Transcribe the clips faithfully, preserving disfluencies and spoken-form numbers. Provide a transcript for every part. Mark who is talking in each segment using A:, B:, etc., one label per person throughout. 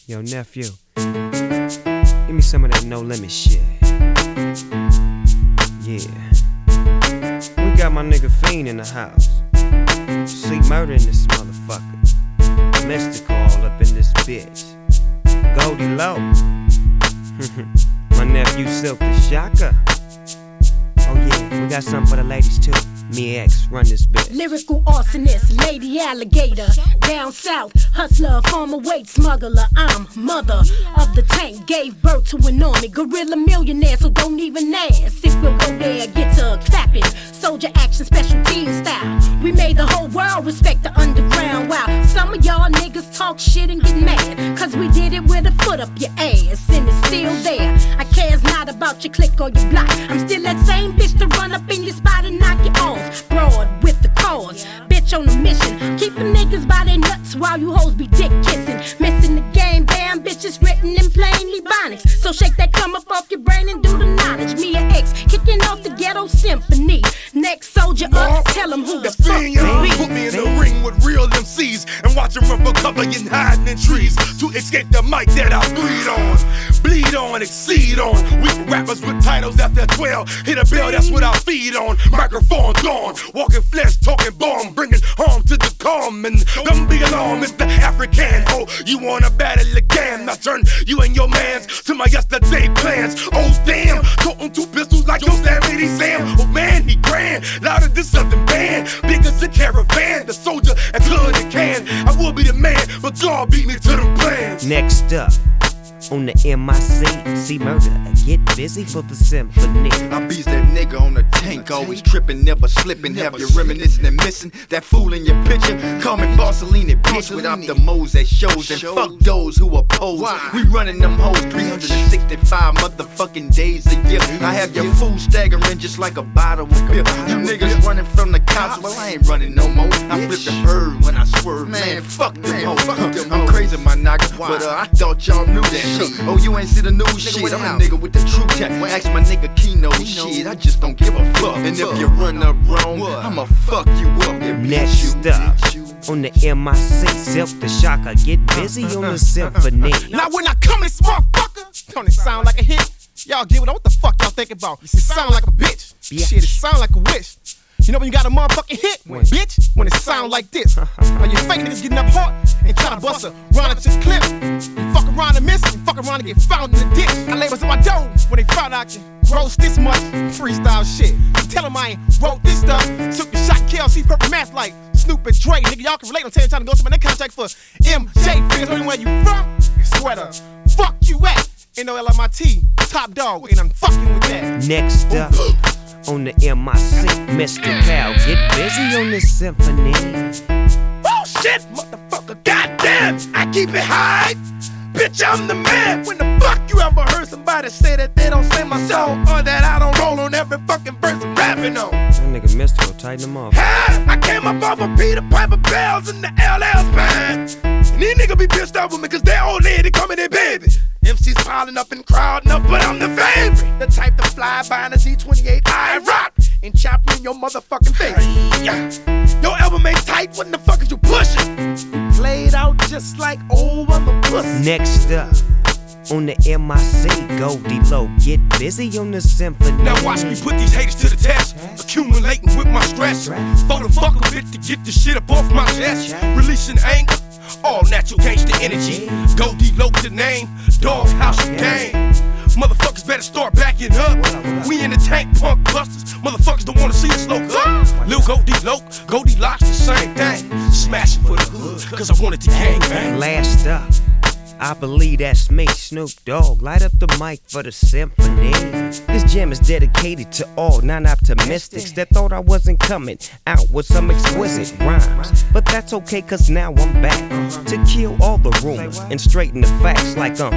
A: Yo, nephew, give me some of that no limit shit. Yeah. We got my nigga Fiend in the house. See murder in this motherfucker. Mystical all up in this bitch. Goldie Low. My nephew Silk the Shocker. Oh yeah, we got something for the ladies too. Me X, run this bitch.
B: Lyrical arsonist, lady alligator. Down south, hustler, farmer, weight smuggler. I'm mother of the tank, gave birth to an army. Gorilla millionaire, so don't even ask. If we'll go there, get to clapping. Soldier action, special team style. We made the whole world respect the underground. Wow, some of y'all niggas talk shit and get mad, cause we did it with a foot up your ass, and it's still there. I cares not about your click or your block. I'm still that same bitch to run up in your spot and knock you off. Broad with the cause, bitch on a mission. Keeping niggas by their nuts while you hoes be dick kissing. Missing the game, damn bitches written in plain Ebonics. So shake that come up off your brain and do the knowledge. Me and X kicking off the ghetto symphony. Next soldier up, tell them who the fuck you be.
C: Put me in the ring with real M Cs and watch them run for cover and hiding in trees to escape the mic that I bleed on. Bleed on, exceed on. We rappers with titles after twelve. Hit a bell, that's what I feed on. Microphone gone, walking flesh, talking bomb, bringing harm to the calm. And don't be alarmed, it's the African. Oh, you wanna battle again? I turn you and your mans to my yesterday plans. Oh damn, toting two pistols like Yosemite Sam. Oh man, he grand, louder than something band, big as a caravan. The soldier as good as can. I will be the man, but God beat me to them plans.
A: Next up, on the M I C, see murder, get busy for the symphony.
D: I beats that nigga on the tank, always tripping, never slipping. Have you reminiscing and missing that fool in your picture? Call me Barcelona, bitch, without the moles that shows. And fuck those who oppose. We running them hoes three hundred sixty-five motherfucking days a year. I have your fool staggering just like a bottle of beer. You niggas running from the cops, well I ain't running no more. I flip the bird when I swerve, man, fuck them hoes. I'm crazy, my nigga, but uh, I thought y'all knew that. Oh, you ain't see the news shit. I'm a nigga with the true tech. Ask my nigga Kino shit. I just don't give a fuck. And if you run up wrong, I'ma fuck you up.
A: Next up, on the M I C, Silk the Shocker, get busy on the symphony.
E: Now when I come this motherfucker, don't it sound like a hit? Y'all give it, what the fuck y'all think about? It sound like a bitch.
A: Yeah.
E: Shit, it sound like a wish. You know when you got a motherfucking hit, when, bitch, when it sound like this. Now you fake niggas getting up hard and try to bust a round at your clip. You fuck around and miss, and fuck around and get found in the ditch. I labels in my dough when they found out I can roast this much freestyle shit. Tell them I ain't wrote this stuff. Took the shot, K L C, Purple Math like Snoop and Dre. Nigga, y'all can relate. I'm telling you, trying to go to my next contract for M J figures. Only where you from, sweater. Fuck you at. Ain't no L M I T, top dog, ain't I'm fucking with that.
A: Next up, on the M I C, Mister Cal, get busy on the symphony.
C: Oh shit, motherfucker, goddamn, I keep it high. Bitch, I'm the man. When the fuck you ever heard somebody say that they don't sing my song, or that I don't roll on every fucking verse I'm rapping on?
A: That nigga Mystical, tighten him up.
C: Huh? I came up off of Peter Piper Bells in the L L's band. And these niggas be pissed off with me cause their old lady call me their baby. M Cs piling up and crowding up, but I'm the favorite. The type to fly by in a Z twenty-eight I rock and chop in your motherfucking face. Yeah. Your album ain't tight, what in the fuck is you pushing? Played out just like old mother pussy.
A: Next up, on the M I C, Goldie Low, get busy on the symphony.
C: Now watch me put these haters to the test, accumulating with my stress. For the fuck of it to get this shit up off my chest. Releasing anger, all natural gangsta energy. Goldie Low the name, Doghouse Gang. Motherfuckers better start backing up. We in the tank, punk busters. Motherfuckers don't wanna see us low up. Lil Goldie Low, Goldie Locks the same thing. Smashing for the hood, cause I wanted to gang bang.
A: Last up, I believe that's me, Snoop Dogg. Light up the mic for the symphony. This jam is dedicated to all non-optimistics that thought I wasn't coming out with some exquisite rhymes. But that's okay, cause now I'm back to kill all the rumors and straighten the facts like I'm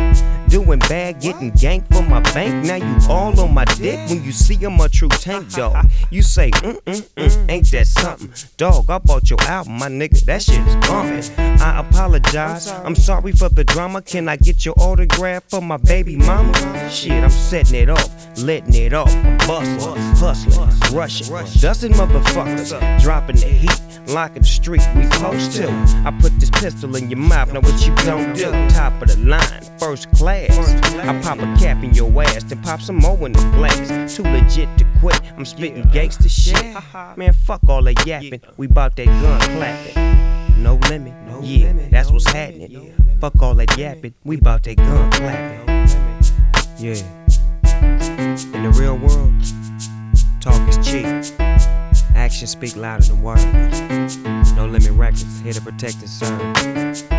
A: doing bad, getting ganked for my bank. Now you all on my dick when you see I'm a true tank dog. You say, mm mm mm, ain't that something? Dog, I bought your album, my nigga, that shit is bumpin'. I apologize, I'm sorry for the drama. Can I get your autograph for my baby mama? Shit, I'm setting it off, letting it off. I'm bustin', hustlin', rushin', dustin' motherfuckers, dropping the heat, locking the street. We close to. I put this pistol in your mouth, now what you gon' do? Top of the line, first class. I pop a cap in your ass, then pop some more in the glass. Too legit to quit, I'm spitting gangsta shit. Man, fuck all that yapping, we bout that gun clapping. No limit, yeah, that's what's happening. Fuck all that yapping, we bout that gun clapping. Yeah. In the real world, talk is cheap. Actions speak louder than words. No Limit Records, here to protect and serve.